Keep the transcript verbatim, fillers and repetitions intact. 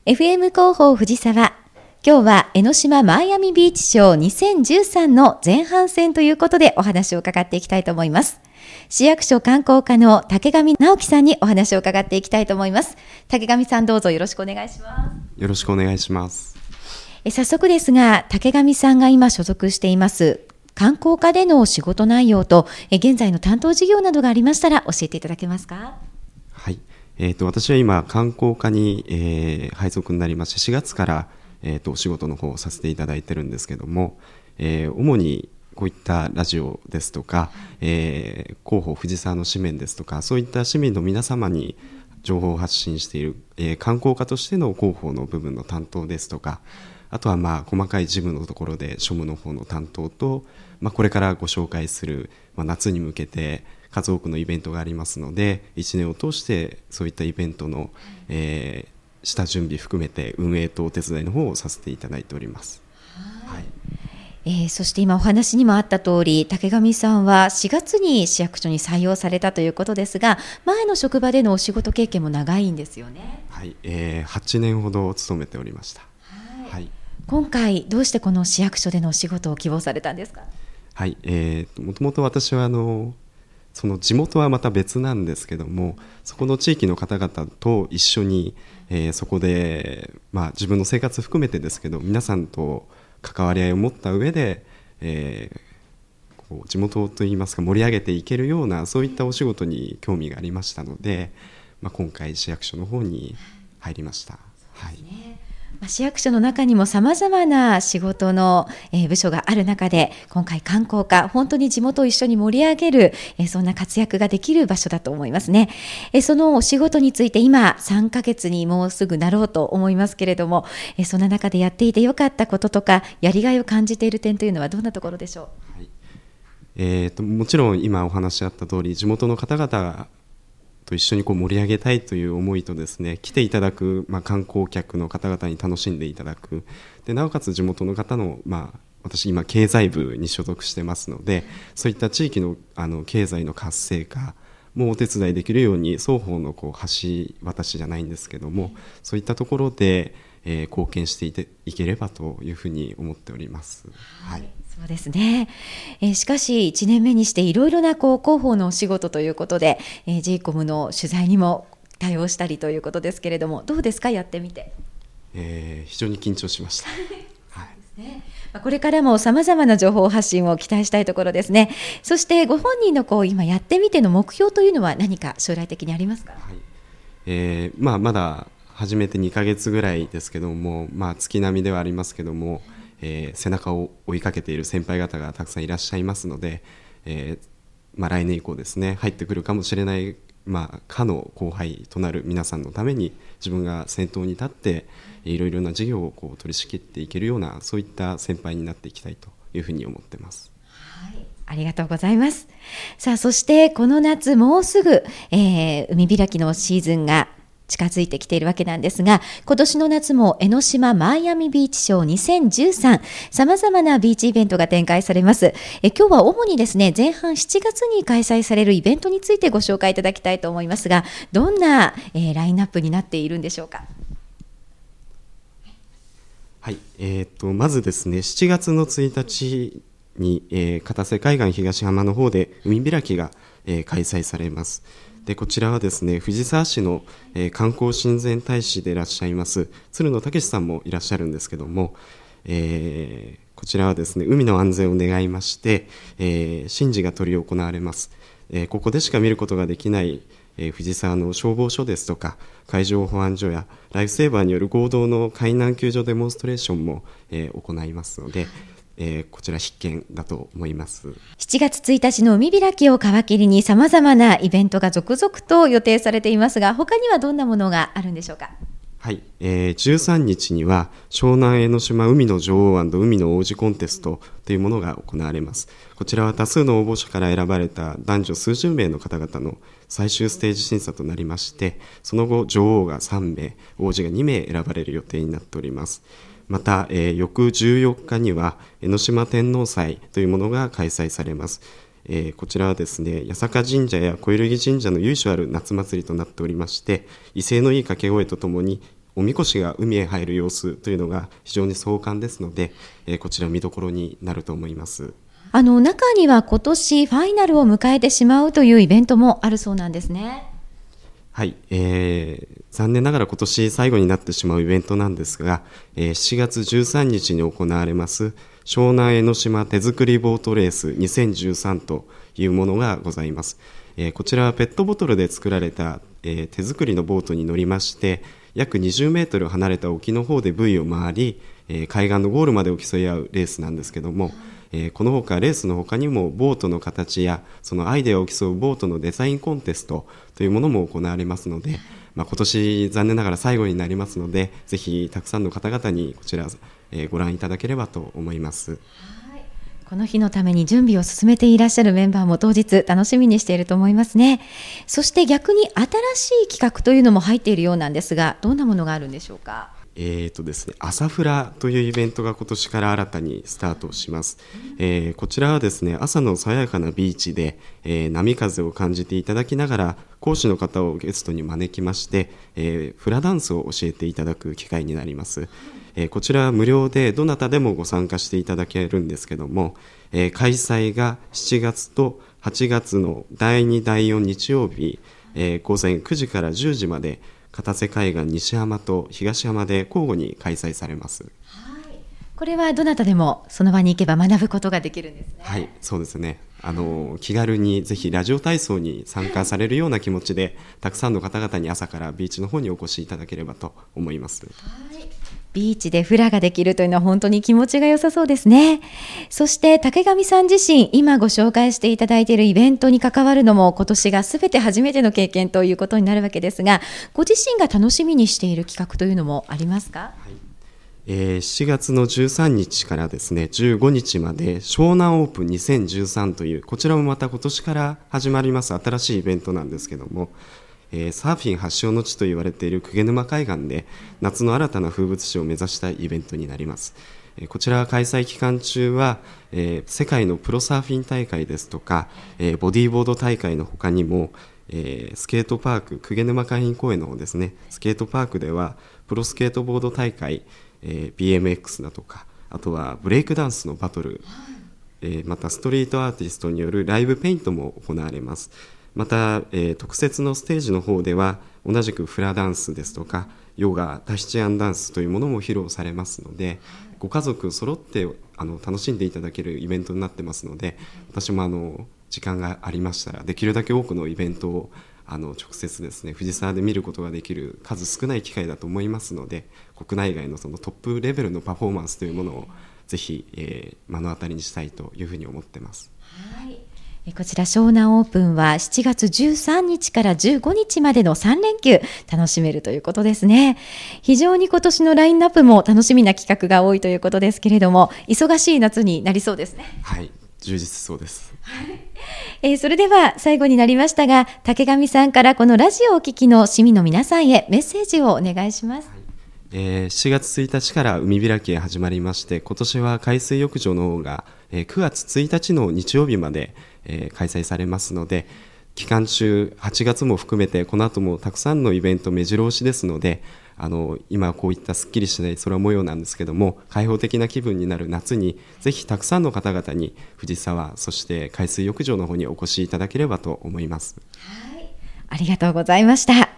エフエム 広報藤沢。今日は江ノ島マイアミビーチショーにせんじゅうさんの前半戦ということでお話を伺っていきたいと思います。市役所観光課の竹上直樹さんにお話を伺っていきたいと思います。竹上さん、どうぞよろしくお願いします。 よろしくお願いします。 え早速ですが、竹上さんが今所属しています観光課での仕事内容とえ現在の担当事業などがありましたら教えていただけますか。 はい、えー、と私は今観光課に、えー、配属になりましてしがつから、えー、とお仕事の方をさせていただいてるんですけども、えー、主にこういったラジオですとか、えー、広報藤沢の紙面ですとか、そういった市民の皆様に情報を発信している、えー、観光課としての広報の部分の担当ですとか、あとはまあ細かい事務のところで庶務の方の担当と、まあ、これからご紹介する、まあ、夏に向けて数多くのイベントがありますので、いちねんを通してそういったイベントの、えー、下準備含めて運営とお手伝いの方をさせていただいております。はい、 えー、そして今お話にもあった通り、竹上さんはしがつに市役所に採用されたということですが、前の職場でのお仕事経験も長いんですよね。 はい、えー、はちねんほど勤めておりました。 はい、 はい、 今回どうしてこの市役所でのお仕事を希望されたんですか。 はい、えー、もともと私はあのその地元はまた別なんですけども、そこの地域の方々と一緒に、えー、そこで、まあ、自分の生活含めてですけど皆さんと関わり合いを持った上で、えー、こう地元といいますか盛り上げていけるようなそういったお仕事に興味がありましたので、まあ、今回市役所の方に入りました。はい、 市役所の中にもさまざまな仕事の、えー、部署がある中で、今回観光課、本当に地元を一緒に盛り上げる、えー、そんな活躍ができる場所だと思いますね。えー、そのお仕事について今さんかげつにもうすぐなろうと思いますけれども、えー、そんな中でやっていてよかったこととかやりがいを感じている点というのはどんなところでしょう。 はい、えー、ともちろん今お話あった通り、地元の方々と一緒にこう盛り上げたいという思いとですね、来ていただく、まあ、観光客の方々に楽しんでいただく、でなおかつ地元の方の、まあ、私今経済部に所属してますので、そういった地域の、あの経済の活性化もお手伝いできるように、双方のこう橋渡しじゃないんですけども、そういったところで、えー、貢献していていければというふうに思っております。はい、 そうですね。えー、しかしいちねんめにしていろいろなこう広報のお仕事ということで、えー、ジェイコムの取材にも対応したりということですけれども、どうですか、やってみて。 えー、非常に緊張しました。はい、 ね、これからもさまざまな情報発信を期待したいところですね。そしてご本人のこう今やってみての目標というのは何か将来的にありますか。はい、 えーまあ、まだ始めてにかげつぐらいですけども、まあ、月並みではありますけども、えー、背中を追いかけている先輩方がたくさんいらっしゃいますので、えーまあ、来年以降ですね、入ってくるかもしれない、まあ、課の後輩となる皆さんのために自分が先頭に立っていろいろな事業をこう取り仕切っていけるような、そういった先輩になっていきたいというふうに思っています。 はい、ありがとうございます。さあ、そしてこの夏もうすぐ、えー、海開きのシーズンが近づいてきているわけなんですが、今年の夏も江ノ島マイアミビーチショーにせんじゅうさん、さまざまなビーチイベントが展開されます。え今日は主にですね、前半しちがつに開催されるイベントについてご紹介いただきたいと思いますが、どんな、えー、ラインナップになっているんでしょうか。 はい、えー、とまずですね、しちがつのついたちに、えー、片瀬海岸東浜の方で海開きが、えー、開催されます。でこちらはですね、藤沢市の、えー、観光親善大使でいらっしゃいます鶴野武さんもいらっしゃるんですけども、えー、こちらはですね、海の安全を願いまして、えー、神事が執り行われます。えー、ここでしか見ることができない、えー、藤沢の消防署ですとか海上保安署やライフセーバーによる合同の海難救助デモンストレーションも、えー、行いますので、えー、こちら必見だと思います。 しちがつついたちの海開きを皮切りにさまざまなイベントが続々と予定されていますが、他にはどんなものがあるんでしょうか。 はい、えー、じゅうさんにちには湘南江ノ島海の女王&海の王子コンテストというものが行われます。こちらは多数の応募者から選ばれた男女数十名の方々の最終ステージ審査となりまして、その後女王がさんめい、王子がにめい選ばれる予定になっております。また、えー、翌じゅうよっかには江ノ島天皇祭というものが開催されます。えー、こちらはですね、八坂神社や小百合神社の由緒ある夏祭りとなっておりまして、威勢のいい掛け声とともにおみこしが海へ入る様子というのが非常に壮観ですので、えー、こちら見どころになると思います。 あの中には今年ファイナルを迎えてしまうというイベントもあるそうなんですね。 はい、えー、残念ながら今年最後になってしまうイベントなんですが、えー、しちがつじゅうさんにちに行われます湘南江ノ島手作りボートレースにせんじゅうさんというものがございます。えー、こちらはペットボトルで作られた、えー、手作りのボートに乗りまして、約にじゅうメートル離れた沖の方でブイを回り、えー、海岸のゴールまでを競い合うレースなんですけども、えー、このほかレースの他にもボートの形やそのアイデアを競うボートのデザインコンテストというものも行われますので、まあ、今年残念ながら最後になりますので、ぜひたくさんの方々にこちら、えー、ご覧いただければと思います。 この日のために準備を進めていらっしゃるメンバーも当日楽しみにしていると思いますね。そして逆に新しい企画というのも入っているようなんですが、どんなものがあるんでしょうか。 えーとですね、朝フラというイベントが今年から新たにスタートします。えー、こちらはですね、朝の爽やかなビーチで、えー、波風を感じていただきながら講師の方をゲストに招きまして、えー、フラダンスを教えていただく機会になります。えー、こちらは無料でどなたでもご参加していただけるんですけども、えー、開催がしちがつとはちがつのだいにだいよん日曜日、えー、午前くじからじゅうじまで片瀬海岸西浜と東浜で交互に開催されます。 はい、これはどなたでもその場に行けば学ぶことができるんですね。 はい、そうですね。あの気軽にぜひラジオ体操に参加されるような気持ちでたくさんの方々に朝からビーチの方にお越しいただければと思います。 はい、ビーチでフラができるというのは本当に気持ちが良さそうですね。そして竹上さん自身、今ご紹介していただいているイベントに関わるのも今年がすべて初めての経験ということになるわけですが、ご自身が楽しみにしている企画というのもありますか。 はい、えー、しちがつのじゅうさんにちからですねじゅうごにちまで湘南オープンにせんじゅうさんという、こちらもまた今年から始まります新しいイベントなんですけども、えー、サーフィン発祥の地と言われている鵠沼海岸で夏の新たな風物詩を目指したイベントになります。えー、こちら開催期間中は、えー、世界のプロサーフィン大会ですとか、えー、ボディーボード大会の他にも、えー、スケートパーク鵠沼海浜公園の方ですね、スケートパークではプロスケートボード大会、えー、ビーエムエックス だとか、あとはブレイクダンスのバトル、えー、またストリートアーティストによるライブペイントも行われます。また、えー、特設のステージの方では同じくフラダンスですとかヨガ、タヒチアンダンスというものも披露されますので、ご家族揃ってあの楽しんでいただけるイベントになってますので、私もあの時間がありましたらできるだけ多くのイベントをあの直接ですね藤沢で見ることができる数少ない機会だと思いますので、国内外のそのトップレベルのパフォーマンスというものをぜひ、えー、目の当たりにしたいというふうに思ってます。 はい、こちら湘南オープンはしちがつじゅうさんにちからじゅうごにちまでのさんれんきゅう楽しめるということですね。非常に今年のラインナップも楽しみな企画が多いということですけれども、忙しい夏になりそうですね。 はい、充実そうです。 えー、それでは最後になりましたが、竹上さんからこのラジオをお聞きの市民の皆さんへメッセージをお願いします。はい、 えー、しがつついたちから海開きが始まりまして、今年は海水浴場の方が、えー、くがつついたちの日曜日までえー、開催されますので、期間中はちがつも含めてこの後もたくさんのイベント目白押しですので、あの今こういったすっきりしない空模様なんですけども、開放的な気分になる夏にぜひたくさんの方々に藤沢、そして海水浴場の方にお越しいただければと思います。 はい、ありがとうございました。